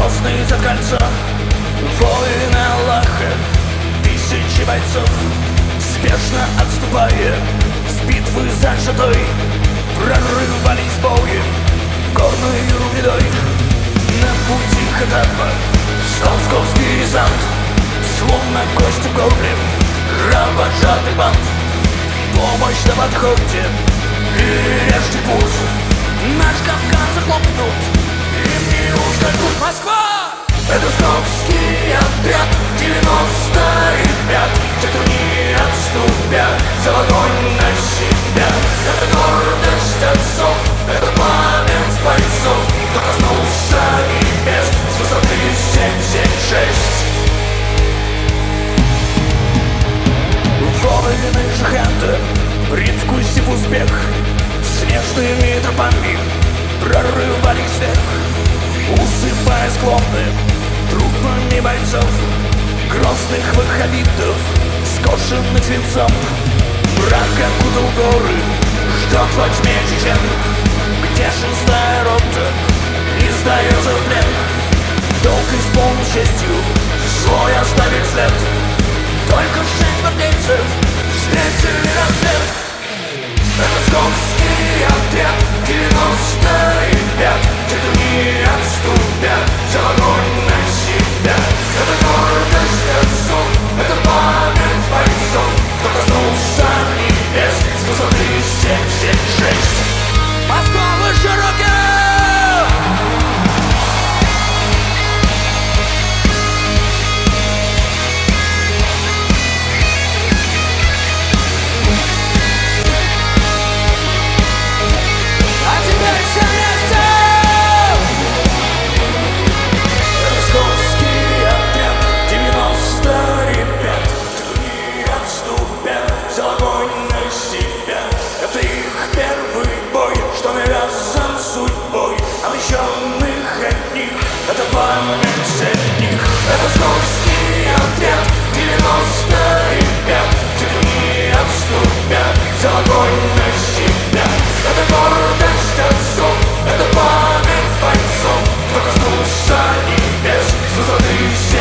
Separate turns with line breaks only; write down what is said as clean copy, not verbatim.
Грозный за кольцо, воины Аллаха, тысячи бойцов, спешно отступая с битвы зажатой, прорывались бои горною грядой. На пути Хатаба стал московский десант, словно кость в горле кровожадный бант. Помощь на подходе, перережьте путь, наш Кавказ захлопнут, им не ускользнуть. Москва! Это московский отряд 90 ребят, те, кто не отступят, взял огонь на себя. Это гордость отцов, это пламя бойцов, кто коснулся небес с высоты 76. Воины Шахента, предвкусив успех, снежными тропами прорывались вверх, усыпая склоны трупами бойцов, грозных ваххабитов, скошенных свинцом. Враг окутал горы, ждет во тьме чечен, где 6-я рота не сдается в плен. Долг исполнил честью, свой оставит след, только 6 гвардейцев встретили рассвет. Это московский отряд 90 ребят, те, кто не отступят, взял огонь на себя. Это гордость отцов, это память бойцов, кто коснулся небес с высоты 76. Москва, выше руки! Это память от них, это московский отряд 90 ребят, те, кто не отступят, взял огонь на себя. Это гордость отцов, это память бойцов, кто коснулся небес с высоты